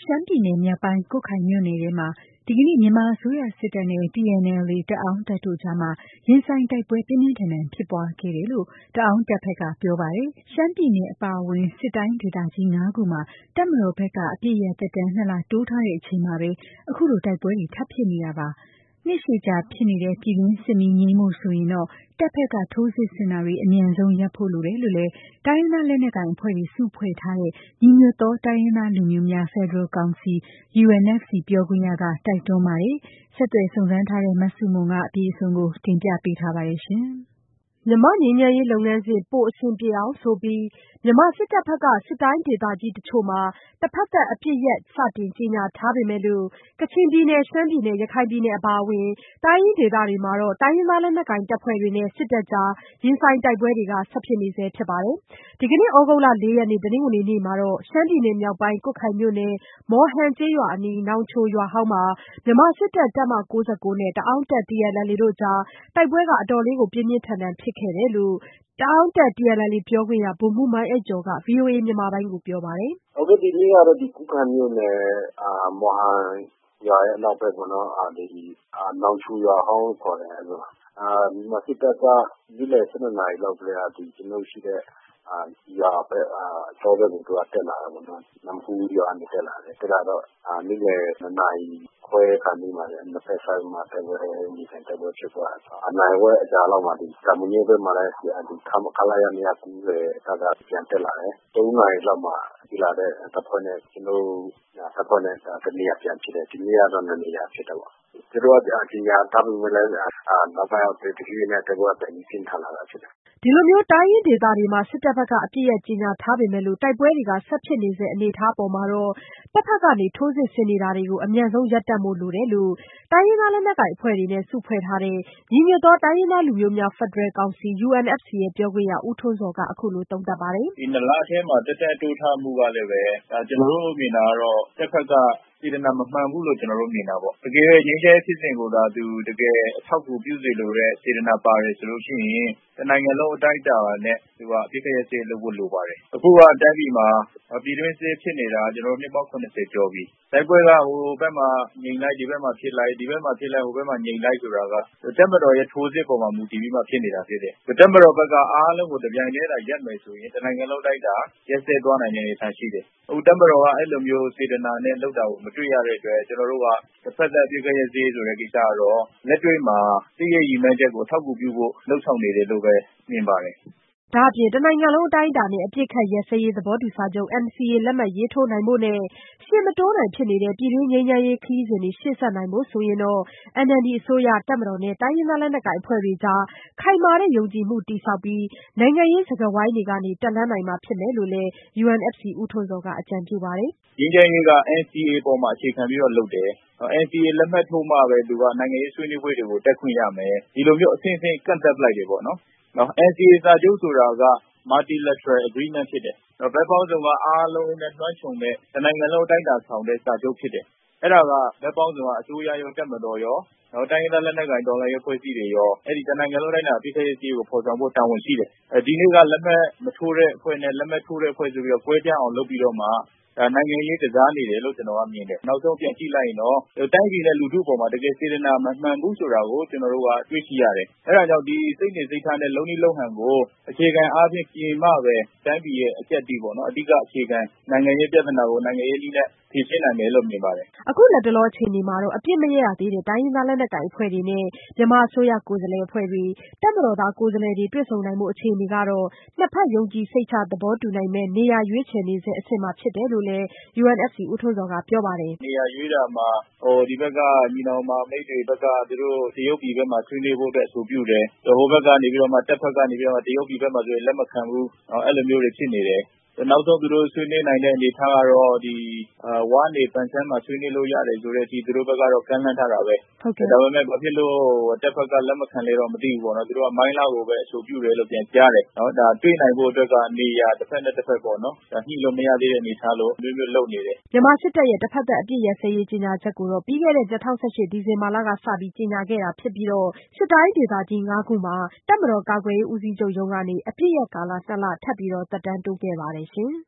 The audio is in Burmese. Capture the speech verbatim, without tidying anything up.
ရှမ်းပြည်နယ်မြောက်ပိုင်း ကွတ်ခိုင်မြို့နယ်ထဲမှာ ဒီကနေ့မြန်မာအစိုးရစစ်တပ်နဲ့ တီအန်အယ်လ်အေ တအာင်းတပ်တို့ကြားမှာ ရင်ဆိုင်တိုက်ပွဲပြင်းပြင်းထန်ထန်ဖြစ်ပွားခဲ့တယ်လို့ တအာင်းတပ်ဘက်ကပြောပါတယ်။ ရှမ်းပြည်နယ်အပါအဝင် စစ်တိုင်းဒေသကြီး ၅ ခုမှာ တပ်မတော်ဘက်က အပစ်ရပ်သက်တမ်း နှစ်လတိုးထားတဲ့အချိန်မှာပဲ အခုလိုတိုက်ပွဲတွေထပ်ဖြစ်နေတာပါ။ နှစ်ရှည်ကြာဖြစ်နေတဲ့ ပြည်တွင်းစစ်မီးငြိမ်းဖို့ဆိုရင်တော့ တပ်ဘက်က ထိုးစစ်ဆင်တာတွေ အမြန်ဆုံးရပ်ဖို့လိုတယ်လို့လည်း တိုင်းရင်းသားလက်နက်ကိုင်အဖွဲ့တွေစုဖွဲ့ထားတဲ့ ညီညွတ်သောတိုင်းရင်းသားလူမျိုးများ ဖက်ဒရယ်ကောင်စီ ယူအန်အက်ဖ်စီ ပြောခွင့်ရက တိုက်တွန်းပါတယ်။ ဆက်သွယ်စုံစမ်းထားတဲ့ မဆုမွန် အပြည့်အစုံကိုတင်ပြပေးထားပါတယ်။မြန်မာ့ငြိမ်းချမ်းရေးလုပ်ငန်းစဉ် ပိုအဆင်ပြေအောင်ဆိုပြီး မြန်မာစစ်တပ်ဘက်က စစ်တိုင်းဒေသကြီးတချို့မှာ တဖက်သတ်အပစ်ရပ်စတင်ကြေညာထားပေမဲ့လို့ ကချင်ပြည်နယ်၊ ရှမ်းပြည်နယ်၊ ရခိုင်ပြည်နယ်အပါအဝင် တိုင်းရင်းဒေသတွေမှာတော့ တိုင်းရင်းသားလက်နက်ကိုင်တပ်ဖွဲ့တွေနဲ့ စစ်တပ်ကြား ရင်ဆိုင်တိုက်ပွဲတွေ ဆက်ဖြစ်နေဆဲဖြစ်ပါတယ်။ ဒီကနေ့ သြဂုတ်လ ၄ ရက်နေ့ တနင်္ဂနွေနေ့မှာတော့ ရှမ်းပြည်နယ်မြောက်ပိုင်း ကွတ်ခိုင်မြို့နယ် မော်ဟန်ကျေးရွာအနီး နောင်ချိုရွာဟောင်းမှာ မြန်မာစစ်တပ် တပ်မ ၉၉ နဲ့ တအာင်းတပ် တီအန်အယ်လ်အေ တို့ကြား တိုက်ပွဲအတော်လေးပြင်းပြင်းထန်ထန်ဖြစ်ခဲ့တယ်လို့ တအာင်းတပ် တီအန်အယ်လ်အေ ပြောခွင့်ရ ဗိုလ်မှူးမိုင်းအိုက်ကျော်က ဗွီအိုအေမြန်မာပိုင်းကိုပြောပါတယ်။ “ဟုတ်ကဲ့ ဒီနေ့ကတော့ ကွတ်ခိုင်မြို့နယ် မော်ဟန်ရွာရဲ့အနောက်ဘက်ပေါ့နော် နောင်ချိုရွာဟောင်းလို့ခေါ်တယ်။ မြန်မာစစ်တပ်က နေ့လည် ၁၂ နာရီလောက်ကတည်းက ကျနော်တို့ရှိတဲ့ရွာဘက် တောဘက်ကို သူကတက်လာတယ်ပေါ့နော်။ နမ့်ဟူးရွာကနေတက်လာတယ်။ တက်လာတော့ နေ့လည် ၂ နာရီခွဲခါနီးမှာ နှစ်ဖက်စပြီးမှ တိုက်ပွဲ ရင်ဆိုင်တိုက်ပွဲဖြစ်ပွားတယ်။ နာရီဝက်အကြာလောက်မှာ တာမွေဟင်းဘက်မှာလည်း ခလရ ၂၉၀ က ပြန်တက်လာတယ်။ ၃ နာရီလောက်မှာ တက်လာတဲ့တပ်ဖွဲ့နဲ့ ကျနော်တို့တပ်ဖွဲ့နဲ့ တနေရာပြန်ဖြစ်တယ်။ ဒီနေ့ကတော့ နှစ်နေရာဖြစ်တယ်ပေါ့။ သူတို့က ကြေညာထားပေမဲ့လည်း နောက်ပိုင်းတဖြည်းဖြည်းနဲ့ တိုက်ပွဲက ပိုပြင်းထန်လာတာဖြစ်တယ်။ ” ဒီလို တိုင်းရင်းဒေသတွေမှာ စစ်တပ်ဘက်က အပစ်ရပ်ကြေညာထားပေမဲ့လို့ တိုက်ပွဲတွေဆက်ဖြစ်နေဆဲအနေအထားအပေါ်မှာတော့ တပ်ဘက်က ထိုးစစ်ဆင်နေတာတွေကို အမြန်ဆုံးရပ်တန့်ဖို့လိုတယ်လို့ တိုင်းရင်းသားလက်နက်ကိုင်အဖွဲ့တွေနဲ့ စုဖွဲ့ထားတဲ့ ညီညွတ်သောတိုင်းရင်းသားလူမျိုးများ ဖက်ဒရယ်ကောင်စီ ယူအန်အက်ဖ်စီ ပြောခွင့်ရ ဦးထွန်းဇော်က အခုလိုသုံးသပ်ပါတယ်။ “ဒီနှစ်လထဲမှာ သက်တမ်းတိုးထားမှုကလည်းပဲ ကျနော်တို့မြင်တာကတော့ တပ်ဘက်က စေတနာမမှန်ဘူးလို့ ကျနော်တို့မြင်တာပေါ့။ တကယ်ငြိမ်းချမ်းရေးဖြစ်စဉ်ကိုသာ သူတကယ်အထောက်အကူပြုစေလိုတဲ့ စေတနာပါတယ်ဆိုရင် တနိုင်ငံလုံးအတိုင်းအတာနဲ့ သူက အပစ်အခတ်ရပ်စဲရေးလုပ်ဖို့လိုပါတယ်။ အခုက တိုင်းပြည်မှာ ပြည်တွင်းစစ်ဖြစ်နေတာ နှစ်ပေါင်း ၇၀ ကျော်ပြီ။ တိုက်ပွဲက ဟိုဘက်မှာငြိမ်လိုက် ဒီဘက်မှာဖြစ်လိုက်၊ ဒီဘက်မှာဖြစ်လိုက် ဟိုဘက်မှာငြိမ်လိုက်ဆိုတာက တပ်မတော်ရဲ့ထိုးစစ်အပေါ်မှာ မူတည်ပြီးမှ ဖြစ်နေတာဖြစ်တယ်။ တပ်မတော်ဘက်က အားလုံးကို တပြိုင်တည်းသာရပ်မယ်ဆိုရင် တနိုင်ငံလုံးအတိုင်းအတာ ရပ်စဲသွားနိုင်တဲ့အနေအထားရှိတယ်။ အခုတပ်မတော်က အဲလိုမျိုးစေတနာနဲ့လုပ်တာကို မတွေ့ရတဲ့အတွက် ကျနော်တို့က တဖက်သတ်အပစ်အခတ်ရပ်စဲရေးဆိုတဲ့ကိစ္စကတော့ လက်တွေ့မှာ စစ်ရေးရည်မှန်းချက်ကို အထောက်အကူပြုဖို့ လုပ်ဆောင်နေတယ်လို့ပဲ မြင်ပါတယ်။” ဒါ့အပြင် တနိုင်ငံလုံးအတိုင်းအတာနဲ့ အပစ်အခတ်ရပ်စဲရေးသဘောတူစာချုပ် အန်စီအေ လက်မှတ်ရေးထိုးနိုင်ဖို့နဲ့ ရှေ့မတိုးနိုင်ဖြစ်နေတဲ့ ပြည်တွင်းငြိမ်းချမ်းရေးခရီးစဉ်တွေ ရှေ့ဆက်နိုင်ဖို့ဆိုရင်တော့ အန်အယ်လ်ဒီအစိုးရ၊ တပ်မတော်နဲ့ တိုင်းရင်းသားလက်နက်ကိုင်အဖွဲ့တွေကြား ခိုင်မာတဲ့ယုံကြည်မှုတည်ဆောက်ပြီး နိုင်ငံရေးစကားဝိုင်းတွေကနေ တက်လှမ်းနိုင်မှဖြစ်မယ်လို့လည်း ယူအန်အက်ဖ်စီ ဦးထွန်းဇော်က အကြံပြုပါတယ်။ “ငြိမ်းချမ်းရေးက အန်စီအေအပေါ်မှာအခြေခံပြီးတော့လုပ်တယ်။ အန်စီအေလက်မှတ်ထိုးမှပဲ သူက နိုင်ငံရေးဆွေးနွေးပွဲတွေကို တက်ခွင့်ရမယ်။ ဒီလိုမျိုးအဆင့်ဆင့်ကန့်သတ်လိုက်တယ်ပေါ့နော်။ အန်စီအေစာချုပ်ဆိုတာက Multilateral Agreement ဖြစ်တယ်။ ဘက်ပေါင်းစုံက အားလုံးနဲ့လွှမ်းခြုံတဲ့ တနိုင်ငံလုံးအတိုင်းအတာဆောင်တဲ့စာချုပ်ဖြစ်တယ်။ အဲဒါက ဘက်ပေါင်းစုံက အစိုးရရော၊ တပ်မတော်ရော၊ တိုင်းရင်းသားလက်နက်ကိုင်တော်လှန်ရေးအဖွဲ့အစည်းတွေရော အဲဒီတနိုင်ငံလုံးအတိုင်းအတာ အပစ်အခတ်ရပ်စဲရေးကိုဖော်ဆောင်ဖို့ တာဝန်ရှိတယ်။ ဒီနေ့က လက်မှတ်မထိုးတဲ့အဖွဲ့နဲ့ လက်မှတ်ထိုးတဲ့အဖွဲ့ဆိုပြီးတော့ ကွဲပြားအောင်လုပ်ပြီးတော့မှ နိုင်ငံရေးကစားနေတယ်လို့ ကျနော်ကမြင်တယ်။ နောက်ဆုံးပြန်ကြည့်လိုက်ရင်တော့ တိုင်းပြည်နဲ့လူထုအပေါ်မှာ တကယ်စေတနာမမှန်ဘူးဆိုတာကို ကျနော်တို့က တွေ့ရှိရတယ်။ အဲဒါကြောင့် ဒီစိတ်နေစိတ်ထားနဲ့ လုပ်နည်းလုပ်ဟန်ကို အခြေခံအားဖြင့်ပြင်မှပဲ တိုင်းပြည်ရဲ့အကျပ်အတည်းပေါ့နော် အဓိကအခြေခံနိုင်ငံရေးပြဿနာကို နိုင်ငံရေးနည်းနဲ့ဖြေရှင်းနိုင်မယ်လို့မြင်ပါတယ်။ ” အခုလတ်တလောအခြေအနေမှာတော့ အပစ်မရပ်ရသေးတဲ့ တိုင်းရင်းသားလက်နက်ကိုင်အဖွဲ့တွေနဲ့ မြန်မာအစိုးရကိုယ်စားလှယ်အဖွဲ့တွေ၊ တပ်မတော်သားကိုယ်စားလှယ်တွေ တွေ့ဆုံနိုင်ဖို့အခြေအနေကတော့ နှစ်ဖက်ယုံကြည်စိတ်ချသဘောတူနိုင်မယ့် နေရာရွေးချယ်နေဆဲအဆင့်မှာဖြစ်တယ်လို့လည်း ယူအန်အက်ဖ်စီ ဦးထွန်းဇော်ကပြောပါတယ်။ “နေရာရွေးတာမှာ ဒီဘက်က ညီနောင်မဟာမိတ်တွေဘက်က သူတို့တရုတ်ပြည်ဘက်မှာ ဆွေးနွေးဖို့အတွက်အဆိုပြုတယ်။ ဟိုဘက်ကနေပြီးတော့မှ တပ်ဘက်ကနေပြီးတော့ တရုတ်ပြည်ဘက်မှာဆိုရင် လက်မခံဘူး အဲလိုမျိုးတွေဖြစ်နေတယ်။ နောက်ဆုံးသူတို့ဆွေးနွေးနိုင်တဲ့အနေအထားကတော့ ဝကနေပန်ဆန်းမှာ ဆွေးနွေးလို့ရတယ်ဆိုတဲ့အထိ သူတို့ဘက်ကတော့ ကမ်းလှမ်းထားတာပဲ။ ဒါပေမဲ့ ဘာဖြစ်လို့တပ်ဘက်က လက်မခံလဲတော့မသိဘူးပေါ့နော်။ သူတို့က မိုင်းလားကိုပဲအဆိုပြုတယ်လို့ပြန်ကြားတယ်။ ဒါတွေ့နိုင်ဖို့အတွက်ကနေရာတဖက်နဲ့တဖက်ပေါ့နော် ညှိလို့မရသေးတဲ့အနေအထားလို့ အမျိုးမျိုးလုပ်နေတယ်။” မြန်မာစစ်တပ်ရဲ့ တဖက်သတ်အပစ်ရပ်စဲရေးကြေညာချက်ကိုတော့ ပြီးခဲ့တဲ့ ၂၀၁၈ ဒီဇင်ဘာလကစပြီး ကြေညာခဲ့တာဖြစ်ပြီး စစ်တိုင်းဒေသကြီး ၅ ခုမှာ တပ်မတော်ကာကွယ်ရေးဦးစီးချုပ်ရုံးကနေ အပစ်ရပ်ကာလ နှစ်လ ထပ်မံသက်တမ်းတိုးခဲ့ပါတယ်ရှင်။